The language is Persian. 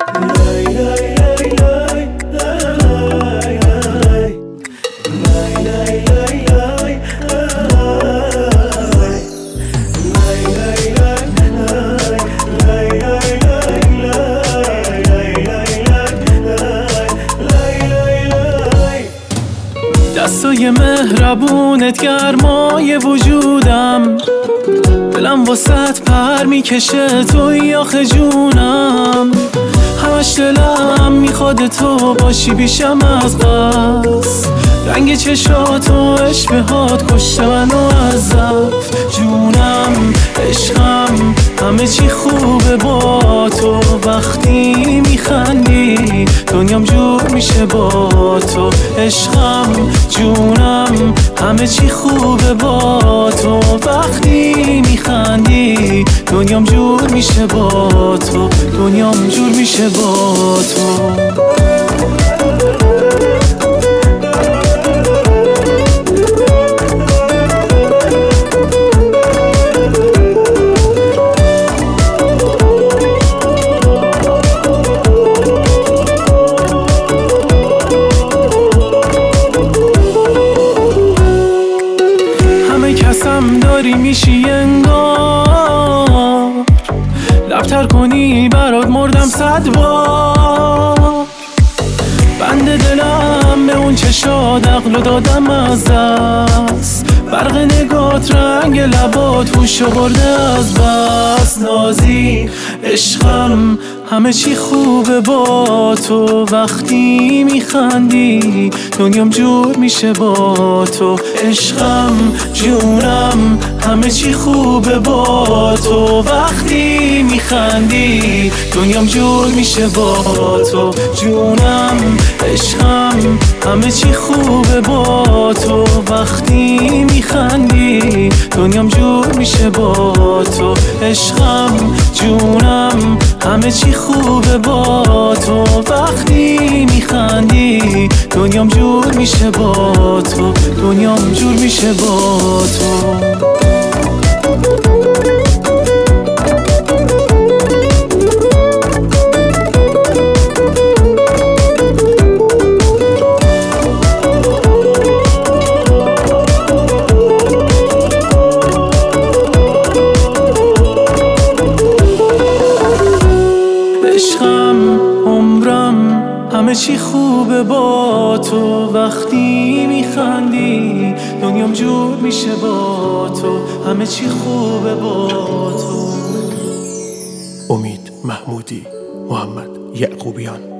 دستای مهربونت گرمای وجودم، دلم واسط پر میکشه توی آخه جونم. همش دلم میخواد تو باشی بیشم از قصد، رنگ چشات و عشقهات کشته منو از ضعف. جونم عشقم همه چی خوبه با تو، وقتی میخندی دنیام جور میشه با تو. عشقم جونم همه چی خوبه با تو، وقتی میخندی دنیام جور میشه با تو، دنیام جور میشه با تو. کسم داری میشی انگار، لبتر کنی برات مردم 100 بار. بند دلم به اون چشات عقلو دادم از دست، برق نگات رنگ لبات هوشو برده از بس. نازی عشقم همه چی خوبه با تو، وقتی میخندی دنیام جور میشه با تو. عشقم جونم همه چی خوبه با تو، وقتی میخندی دنیام جور میشه با تو. جونم عشقم همه چی خوبه با تو، وقتی میخندی دنیام جور میشه با تو. عشقم جونم همه چی خوبه با تو، وقتی میخندی دنیام جور میشه با تو، دنیام جور میشه با تو. عشقم عمرم همه چی خوبه با تو، وقتی میخندی دنیام جور میشه با تو، همه چی خوبه با تو. امید محمودی، محمد یعقوبیان.